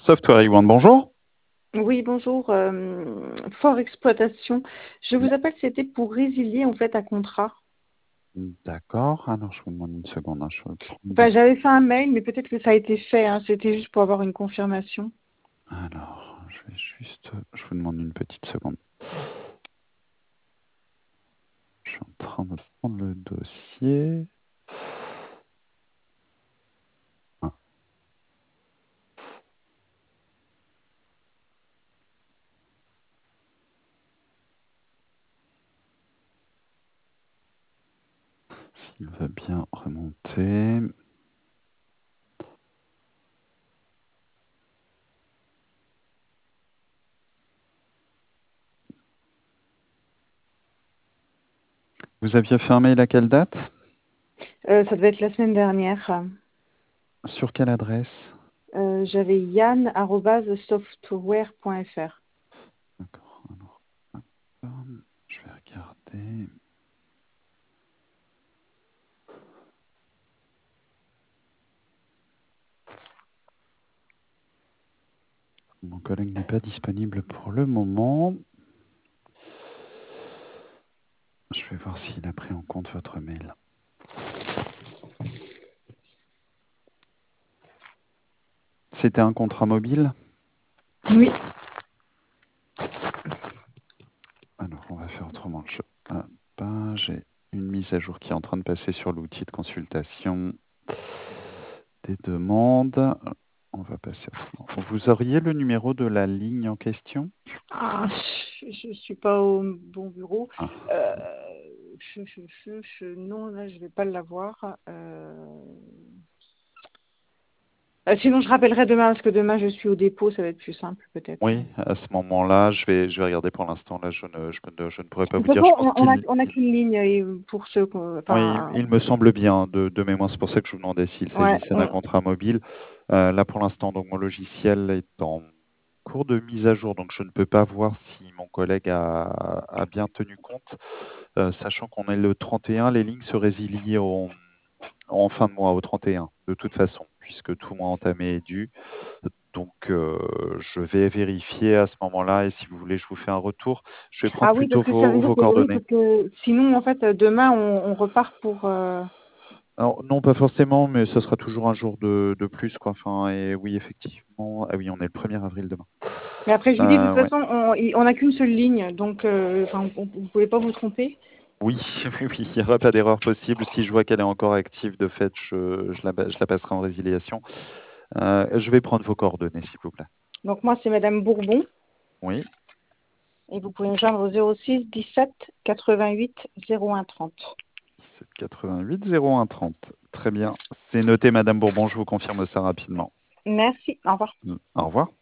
Software One, bonjour. Oui, bonjour, Fort Exploitation. Je Oui. vous appelle, c'était pour résilier en fait un contrat. D'accord, alors je vous demande une seconde, hein, je vais prendre Enfin, votre... j'avais fait un mail, mais peut-être que ça a été fait, hein. C'était juste pour avoir une confirmation. Alors, je vous demande une petite seconde. Je suis en train de prendre le dossier. Ah, s'il veut bien remonter. Vous aviez fait un mail à quelle date? Ça devait être la semaine dernière. Sur quelle adresse? J'avais yann@software.fr. D'accord, alors, hop, je vais regarder. Mon collègue n'est pas disponible pour le moment. Je vais voir s'il a pris en compte votre mail. C'était un contrat mobile? Oui. Alors, on va faire autrement. J'ai une mise à jour qui est en train de passer sur l'outil de consultation des demandes. On va passer autrement. Vous auriez le numéro de la ligne en question? Ah, je ne suis pas au bon bureau. Ah, Euh, non, là, je ne vais pas l'avoir. Sinon, je rappellerai demain, parce que demain, je suis au dépôt, ça va être plus simple, peut-être. oui, à ce moment-là, je vais regarder pour l'instant. Là, je ne pourrais pas De vous toute dire. Je façon, pense qu'il... on a qu'une ligne pour ceux Oui, enfin, il me semble bien de mémoire. C'est pour ça que je vous demandais s'il ouais, s'agissait d'un contrat mobile. Là, pour l'instant, donc mon logiciel est en cours de mise à jour, donc je ne peux pas voir si mon collègue a bien tenu compte. Sachant qu'on est le 31, les lignes se résilient en fin de mois, au 31, de toute façon, puisque tout mois entamé est dû. Donc, je vais vérifier à ce moment-là, et si vous voulez, je vous fais un retour. Je vais prendre Ah oui, plutôt parce que ça veut dire vos que oui, coordonnées. parce que sinon, en fait, demain, on repart pour. Alors, non, pas forcément, mais ce sera toujours un jour de plus, quoi. Enfin, et oui, effectivement. Ah oui, on est le 1er avril demain. Mais après, je vous dis, de toute Ouais. façon, on n'a qu'une seule ligne, donc, enfin, vous pouvez pas vous tromper. Oui, oui, oui, il n'y aura pas d'erreur possible. Si je vois qu'elle est encore active, de fait, je la passerai en résiliation. Je vais prendre vos coordonnées, s'il vous plaît. Donc moi, c'est Madame Bourbon, Oui, et vous pouvez me joindre au 06 17 88 01 30. 788 01 30. Très bien. C'est noté, Madame Bourbon. Je vous confirme ça rapidement. Merci. Au revoir. Au revoir.